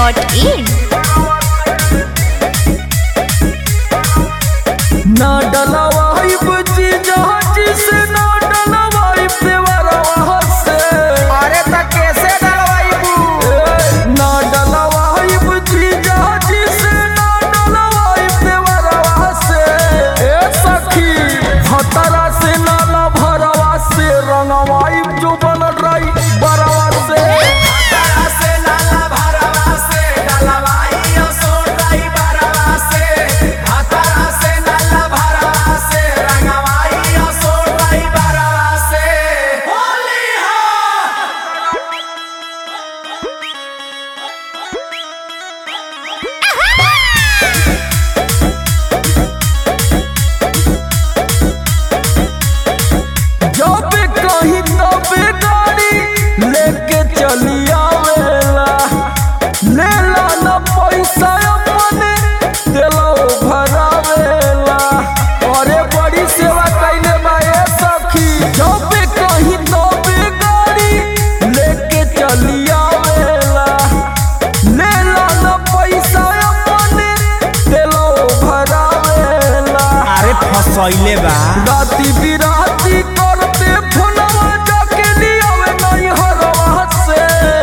boomweb.in। ना डलवाई बुझी जहाज से ना डलवाई देवरवा से। अरे त कैसे डलवाई बू? ना डलवाई बुझी जहाज से ना डलवाई देवरवा से। ए सखी भतरा से नाला भरवा से रंगवाई जो बन रही बरवा से। भतरा से नाला भरवा से डलवाई ओ सोटाई बरवा से। भतरा से नाला भरवा से रंगवाई ओ सोटाई बरवा से। होली हो जब कहीं तब गाड़ी लेके चली आवेला। लेला न पैसा अपने दिलो भरावेला। अरे बड़ी सेवा कैले बा ए सखी। जब कहीं तब गाड़ी लेके चली आवेला। लेला न पैसा अपने दिलो भरावेला। अरे फसैले बा राती बिराती करते फोनवा जाके लियावे नहीं हरवा से।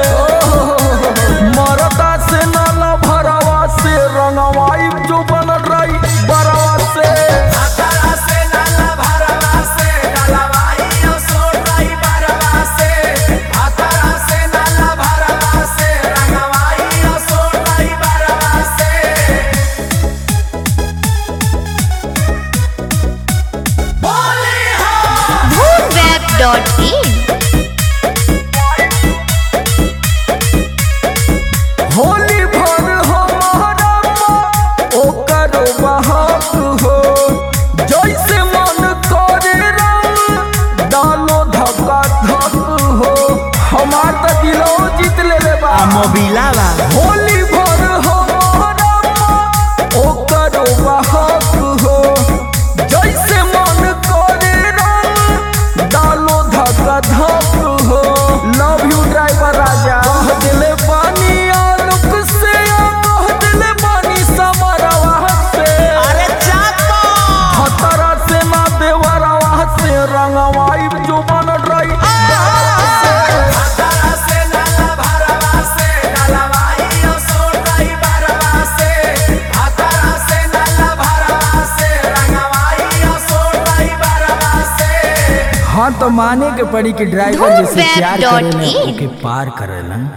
मरदा से नाला भरवा से रंगवाई जो बन रही बरवा से। भतरा से नाला भरवा से डलवाई ओ सोटाई बरवा से। भतरा से नाला भरवा से रंगवाई ओ सोटाई बरवा से। होली हो boomweb.in। होली भर हमारा ओकर बहाक हो। जैसे मन करे रंग डालो धक्का धक हो। हमार त दिलो जीत ले बा। मोबिला बा होली भर हमारा ओकर बहाक हो। जैसे मन करे रंग डालो धक्का धक हो। लव यू ड्राइवर राजा। कह दिले पानी आलूक से कह दिले पानी समरवा से। अरे चापो खतरा से ना देवरवा से रंगवाई जो बन रही भतरा से नाला भरवा से डलवाई ओ सोटाई बरवा से। भतरा से नाला भरवा से रंगवाई ओ सोटाई बरवा से। हाँ तो माने के पड़ी कि ड्राइवर जैसे प्यार करेला boomweb.in। ओके पार करेला।